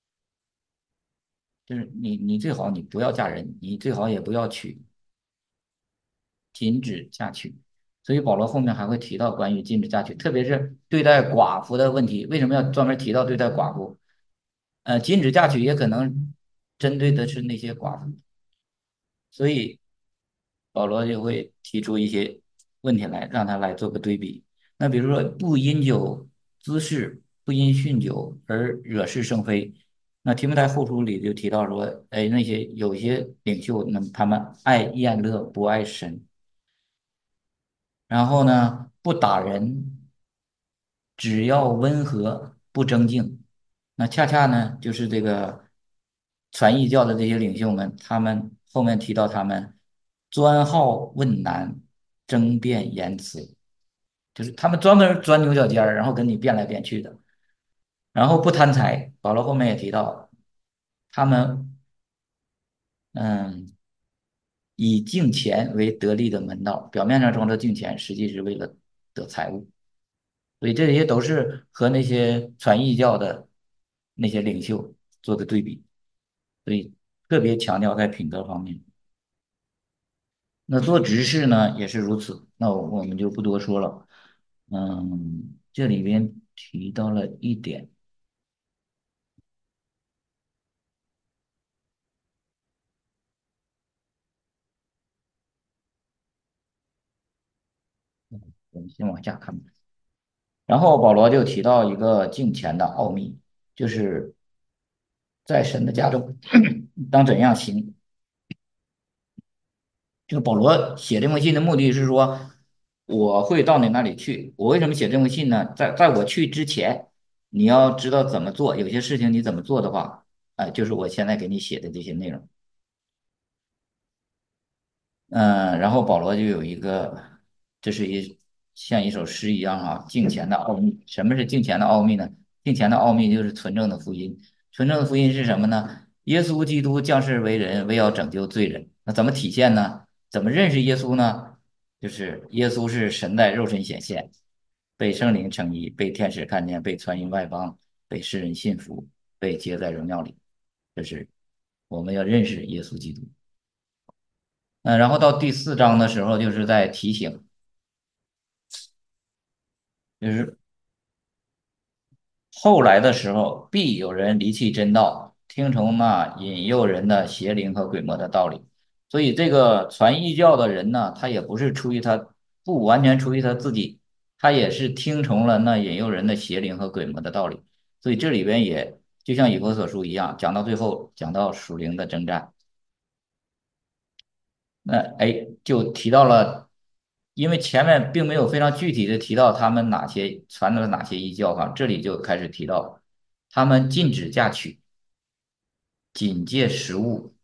就是你你最好你不要嫁人，你最好也不要娶，禁止嫁娶。 所以保罗后面还会提到关于禁止嫁娶，特别是对待寡妇的问题。为什么要专门提到对待寡妇？呃，禁止嫁娶也可能针对的是那些寡妇，所以保罗就会提出一些问题来，让他来做个对比。那比如说，不因酒滋事，不因酗酒而惹是生非。那提摩太后书里就提到说，哎，那些有些领袖，那他们爱宴乐，不爱神。然后呢，不打人，只要温和，不争竞。那恰恰呢，就是这个传异教的这些领袖们，他们后面提到他们专好问难，争辩言辞，就是他们专门钻牛角尖儿，然后跟你辩来辩去的。然后不贪财，保罗后面也提到，他们嗯以敬钱为得利的门道，表面上装着敬钱，实际是为了得财物。所以这些都是和那些传异教的那些领袖做的对比，所以特别强调在品德方面。那做执事呢也是如此，那我们就不多说了。嗯，这里边提到了一点，我们先往下看吧。然后保罗就提到一个敬虔的奥秘，就是在神的家中当怎样行。这个保罗写这封信的目的是说，我会到你那里去。我为什么写这封信呢？在在我去之前，你要知道怎么做。有些事情你怎么做的话，哎、就是我现在给你写的这些内容。嗯，然后保罗就有一个，这是一像一首诗一样啊，敬虔的奥秘。什么是敬虔的奥秘呢？敬虔的奥秘就是纯正的福音。纯正的福音是什么呢？耶稣基督降世为人，为要拯救罪人。那怎么体现呢？怎么认识耶稣呢？就是耶稣是神在肉身显现，被圣灵称义，被天使看见，被传于外邦，被世人信服，被接在荣耀里。这是我们要认识耶稣基督。嗯，然后到第四章的时候，就是在提醒，就是后来的时候，必有人离弃真道，听从那引诱人的邪灵和鬼魔的道理。所以，这个传异教的人呢，他也不是出于他，不完全出于他自己，他也是听从了那引诱人的邪灵和鬼魔的道理。所以这里边也就像以弗所书一样，讲到最后，讲到属灵的征战。那哎，就提到了，因为前面并没有非常具体的提到他们哪些传了哪些异教哈，这里就开始提到，他们禁止嫁娶，仅戒食物，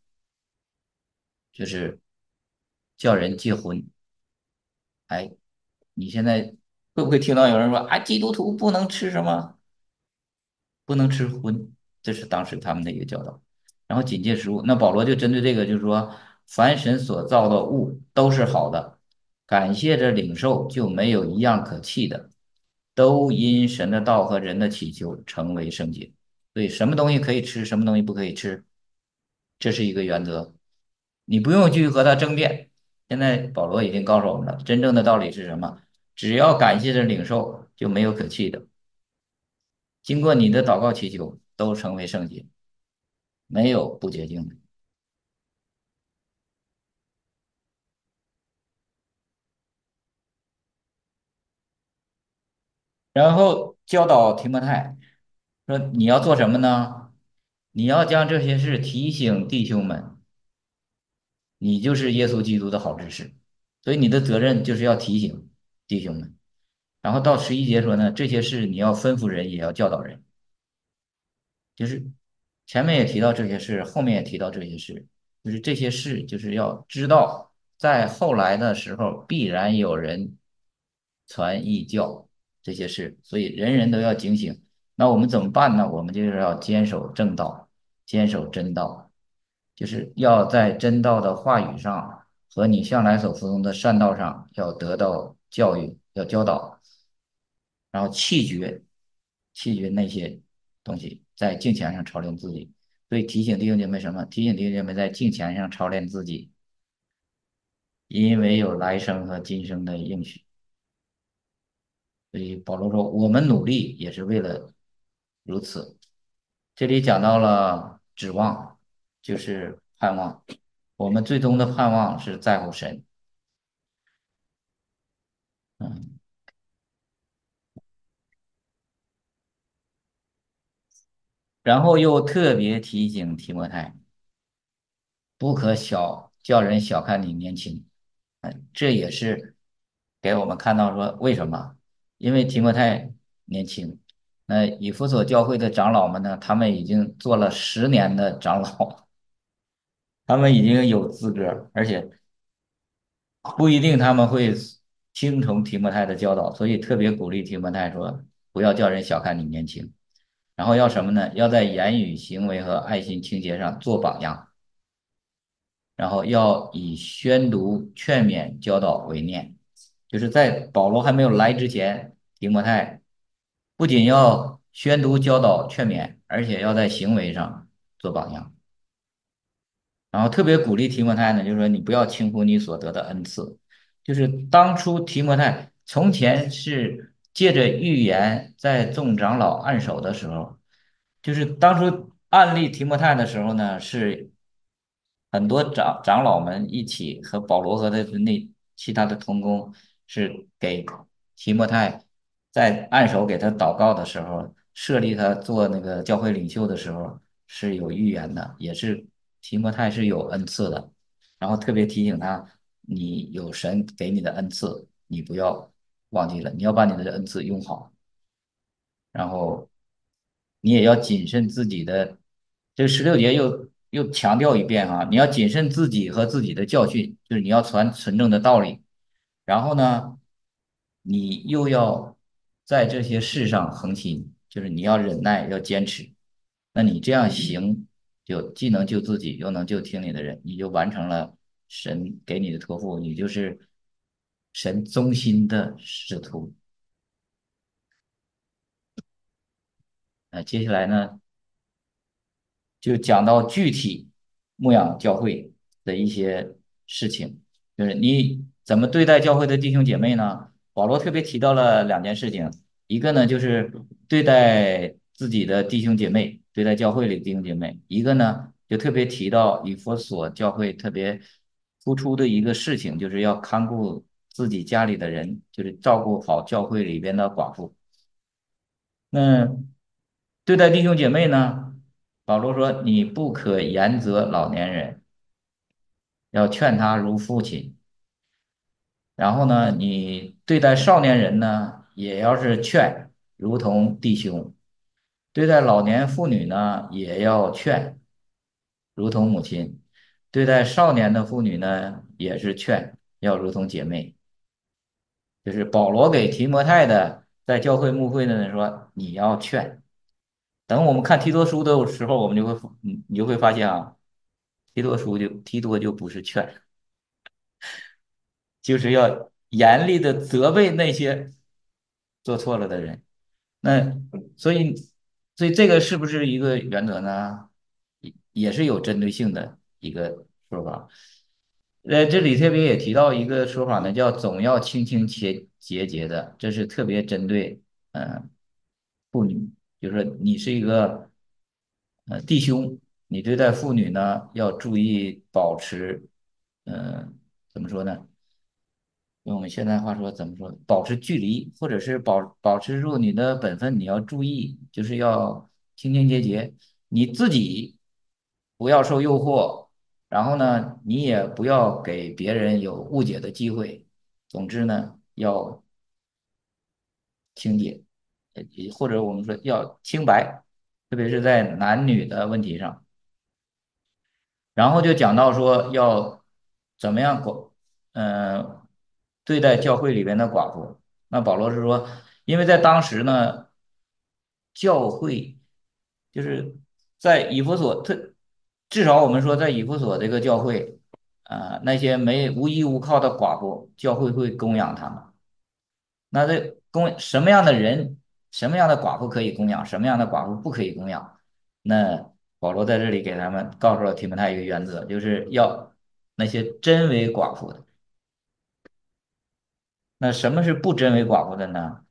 就是叫人结婚。哎，你现在会不会听到有人说啊，基督徒不能吃什么？不能吃荤，这是当时他们的一个教导。然后警戒食物，那保罗就针对这个，就是说，凡神所造的物都是好的，感谢着领受，就没有一样可弃的，都因神的道和人的祈求成为圣洁。所以，什么东西可以吃，什么东西不可以吃，这是一个原则，你不用去和他争辩。现在保罗已经告诉我们了，真正的道理是什么？只要感谢着领受，就没有可弃的。经过你的祷告祈求，都成为圣洁，没有不洁净的。然后教导提摩太说：“你要做什么呢？你要将这些事提醒弟兄们，你就是耶稣基督的好执事，所以你的责任就是要提醒弟兄们。”然后到十一节说呢，这些事你要吩咐人，也要教导人。就是前面也提到这些事，后面也提到这些事，就是这些事就是要知道，在后来的时候必然有人传异教这些事，所以人人都要警醒。那我们怎么办呢？我们就是要坚守正道，坚守真道，就是要在真道的话语上和你向来所服从的善道上要得到教育，要教导。然后弃绝弃绝那些东西，在镜前上操练自己。所以提醒弟兄姐妹什么？提醒弟兄姐妹在镜前上操练自己，因为有来生和今生的应许。 所以保罗说，我们努力也是为了如此。这里讲到了指望，就是盼望。我们最终的盼望是在乎神。嗯，然后又特别提醒提摩太，不可小叫人小看你年轻。嗯，这也是给我们看到说为什么？因为提摩太年轻，那以弗所教会的长老们呢，他们已经做了十年的长老，他们已经有资格，而且不一定他们会听从提摩太的教导，所以特别鼓励提摩太说，不要叫人小看你年轻，然后要什么呢？要在言语、行为和爱心、清洁上做榜样，然后要以宣读、劝勉、教导为念。就是在保罗还没有来之前，提摩太不仅要宣读、教导、劝勉，而且要在行为上做榜样。然后特别鼓励提摩太呢，就是说你不要轻忽你所得的恩赐。就是当初提摩太从前是借着预言在众长老按手的时候，就是当初案例提摩太的时候呢，是很多长长老们一起和保罗和他的那其他的同工是给提摩太在按手给他祷告的时候，设立他做那个教会领袖的时候是有预言的，也是提摩太是有恩赐的，然后特别提醒他，你有神给你的恩赐，你不要忘记了，你要把你的恩赐用好。然后你也要谨慎自己的。这十六节又又强调一遍啊，你要谨慎自己和自己的教训，就是你要传纯正的道理。然后呢，你又要在这些事上恒心，就是你要忍耐，要坚持。那你这样行，就既能救自己，又能救听你的人，你就完成了神给你的托付，你就是神忠心的使徒。那接下来呢？就讲到具体牧养教会的一些事情，就是你怎么对待教会的弟兄姐妹呢？保罗特别提到了两件事情，一个呢就是对待自己的弟兄姐妹，对待教会里的弟兄姐妹；一个呢就特别提到以弗所教会特别突出的一个事情，就是要看顾自己家里的人，就是照顾好教会里边的寡妇。那对待弟兄姐妹呢？保罗说：“你不可严责老年人，要劝他如父亲。然后呢，你对待少年人呢，也要是劝，如同弟兄；对待老年妇女呢，也要劝，如同母亲；对待少年的妇女呢，也是劝，要如同姐妹。”就是保罗给提摩太的，在教会牧会的人说：“你要劝。”等我们看提多书的时候，我们就会你你就会发现啊，提多书就提多就不是劝，就是要严厉的责备那些做错了的人。那所以所以这个是不是一个原则呢？也也是有针对性的一个说法。呃，这里特别也提到一个说法呢，叫总要清清洁洁洁的，这是特别针对呃妇女，就是说你是一个呃弟兄，你对待妇女呢要注意保持，呃怎么说呢？用我们现在话说怎么说？保持距离，或者是保保持住你的本分，你要注意，就是要清清洁洁，你自己不要受诱惑，然后呢，你也不要给别人有误解的机会。总之呢，要清洁，呃或者我们说要清白，特别是在男女的问题上。然后就讲到说要怎么样寡，呃，对待教会里边的寡妇。那保罗是说，因为在当时呢，教会就是在以弗所特，至少我们说在以弗所这个教会，啊、那些没无依无靠的寡妇，教会会供养他们。那这供什么样的人，什么样的寡妇可以供养，什么样的寡妇不可以供养？那保罗在这里给他们告诉了提摩太一个原则，就是要那些真为寡妇的。那什么是不真为寡妇的呢？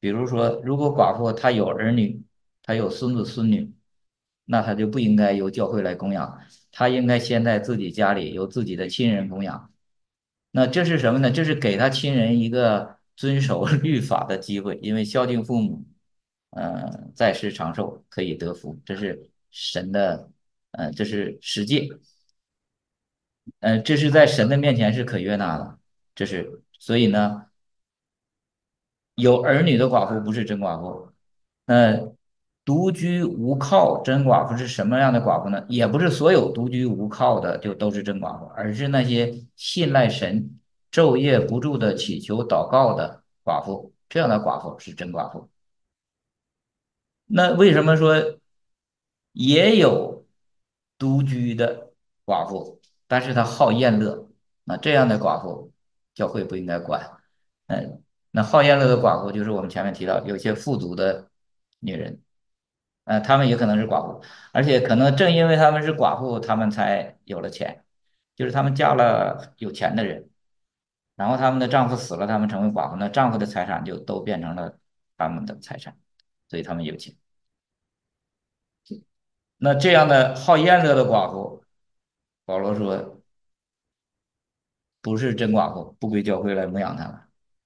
比如说，如果寡妇她有儿女，她有孙子孙女，那她就不应该由教会来供养，她应该先在自己家里由自己的亲人供养。那这是什么呢？这是给他亲人一个遵守律法的机会，因为孝敬父母，呃，在世长寿，可以得福，这是神的，呃，这是十诫，呃，这是在神的面前是可悦纳的，这是所以呢，有儿女的寡妇不是真寡妇，那独居无靠真寡妇是什么样的寡妇呢？也不是所有独居无靠的就都是真寡妇，而是那些信赖神、昼夜不住的祈求祷告的寡妇，这样的寡妇是真寡妇。那为什么说也有独居的寡妇，但是她好宴乐，那这样的寡妇教会不应该管。嗯，那好宴乐的寡妇就是我们前面提到有些富足的女人，呃，她们也可能是寡妇，而且可能正因为她们是寡妇，她们才有了钱，就是她们嫁了有钱的人，然后她们的丈夫死了，她们成为寡妇，那丈夫的财产就都变成了他们的财产，所以他们有钱。那这样的好宴乐的寡妇，保罗说不是真寡妇，不归教会来牧养他们。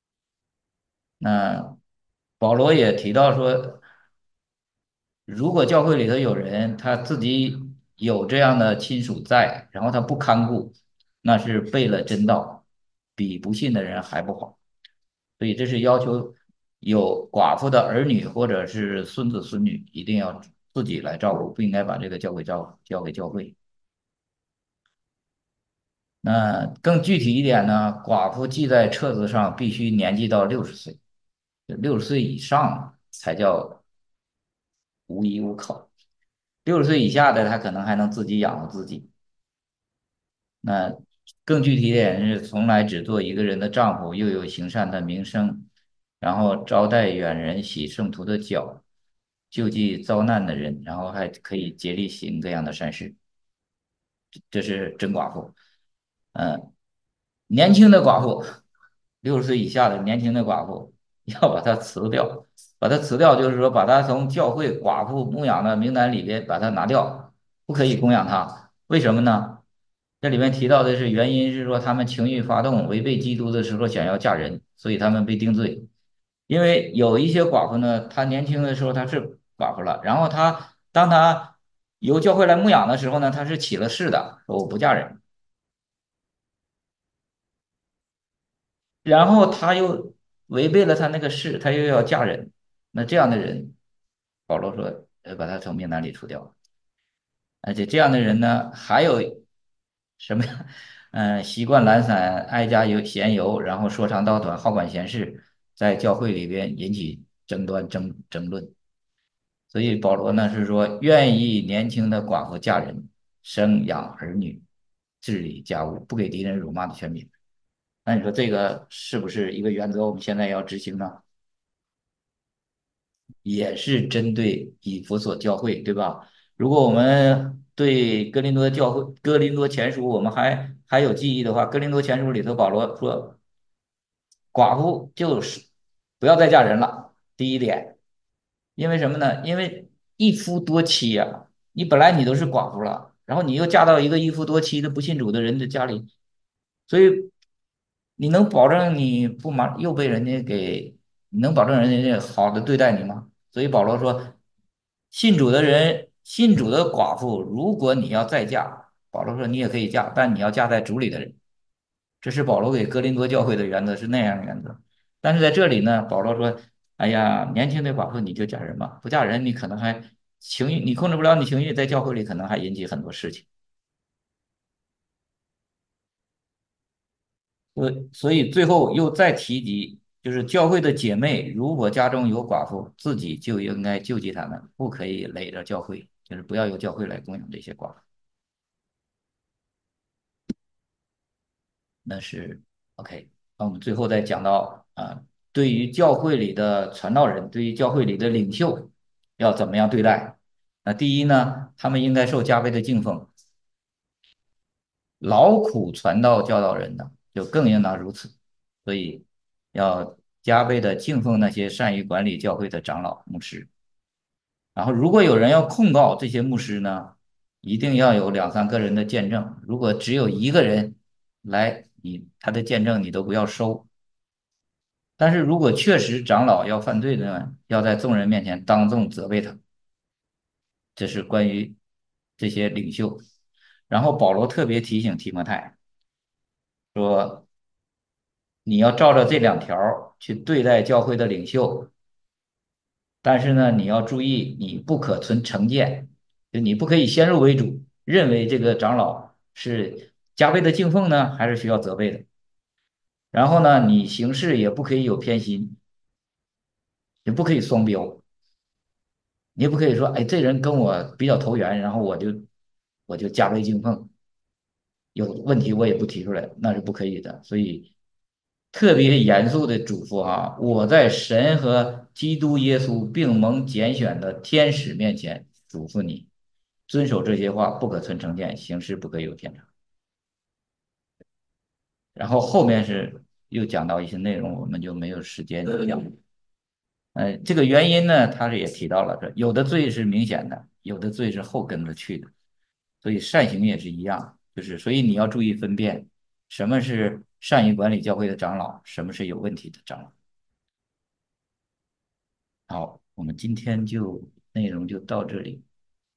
那保罗也提到说，如果教会里头有人他自己有这样的亲属在，然后他不看顾，那是背了真道，比不信的人还不好。所以这是要求有寡妇的儿女或者是孙子孙女一定要自己来照顾，不应该把这个交给照交给教会。那更具体一点呢，寡妇记在册子上必须年纪到六十岁，六十岁以上才叫无依无靠。六十岁以下的，他可能还能自己养活自己。那更具体一点是，从来只做一个人的丈夫，又有行善的名声，然后招待远人，洗圣徒的脚，救济遭难的人，然后还可以竭力行各样的善事，这是真寡妇。嗯，年轻的寡妇，六十岁以下的年轻的寡妇，要把她辞掉，把她辞掉，就是说把她从教会寡妇牧养的名单里边把她拿掉，不可以供养她。为什么呢？这里面提到的是原因是说他们情欲发动，违背基督的时候想要嫁人，所以他们被定罪。因为有一些寡妇呢，她年轻的时候她是寡妇了，然后她当她由教会来牧养的时候呢，她是起了誓的，说我不嫁人。然后他又违背了他那个誓，他又要嫁人，那这样的人，保罗说，呃，把他从名单里除掉。而且这样的人呢，还有什么呀？嗯、习惯懒散，爱加油闲游，然后说长道短，好管闲事，在教会里边引起争端争争论。所以保罗呢是说，愿意年轻的寡妇嫁人，生养儿女，治理家务，不给敌人辱骂的权柄。那你说这个是不是一个原则？我们现在要执行呢？也是针对以弗所教会，对吧？如果我们对哥林多教会、哥林多前书我们还还有记忆的话，哥林多前书里头保罗说，寡妇就是不要再嫁人了。第一点，因为什么呢？因为一夫多妻呀、你本来你都是寡妇了，然后你又嫁到一个一夫多妻的不信主的人的家里，所以你能保证你不马又被人家给，你能保证人家好的对待你吗？所以保罗说，信主的人，信主的寡妇，如果你要再嫁，保罗说你也可以嫁，但你要嫁在主里的人。这是保罗给哥林多教会的原则，是那样的原则。但是在这里呢，保罗说：“哎呀，年轻的寡妇你就嫁人吧，不嫁人你可能还情欲，你控制不了你情欲，在教会里可能还引起很多事情。”所所以最后又再提及，就是教会的姐妹，如果家中有寡妇，自己就应该救济他们，不可以累着教会，就是不要由教会来供养这些寡妇。那是 OK。那我们最后再讲到啊，对于教会里的传道人，对于教会里的领袖，要怎么样对待？那第一呢，他们应该受加倍的敬奉，劳苦传道教导人的，就更应当如此。所以要加倍的敬奉那些善于管理教会的长老牧师。然后，如果有人要控告这些牧师呢，一定要有两三个人的见证。如果只有一个人来，你他的见证你都不要收。但是如果确实长老要犯罪呢，要在众人面前当众责备他。这是关于这些领袖。然后保罗特别提醒提摩太说，你要照着这两条去对待教会的领袖，但是呢，你要注意，你不可存成见，就你不可以先入为主，认为这个长老是加倍的敬奉呢，还是需要责备的。然后呢，你行事也不可以有偏心，也不可以双标，你也不可以说，哎，这人跟我比较投缘，然后我就我就加倍敬奉，有问题我也不提出来，那是不可以的。所以特别严肃的嘱咐哈，我在神和基督耶稣并蒙拣选的天使面前嘱咐你，遵守这些话，不可存成见，行事不可有偏差。然后后面是又讲到一些内容，我们就没有时间讲。呃，这个原因呢，他是也提到了，这有的罪是明显的，有的罪是后跟着去的，所以善行也是一样，就是所以你要注意分辨，什么是善于管理教会的长老，什么是有问题的长老。好，我们今天就内容就到这里，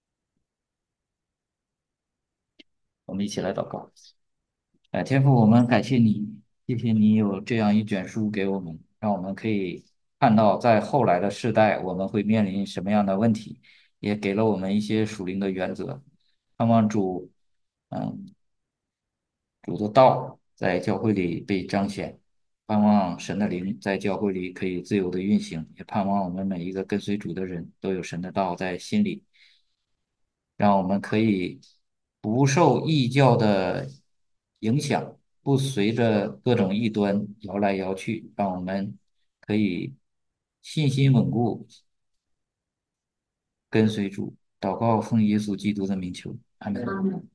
我们一起来祷告。哎，天父，我们感谢你，谢谢你有这样一卷书给我们，让我们可以看到在后来的世代我们会面临什么样的问题，也给了我们一些属灵的原则。盼望主，嗯，主的道在教会里被彰显，盼望神的灵在教会里可以自由的运行，也盼望我们每一个跟随主的人都有神的道在心里，让我们可以不受异教的影响，不随着各种异端摇来摇去，让我们可以信心稳固，跟随主，祷告奉耶稣基督的名求，阿门。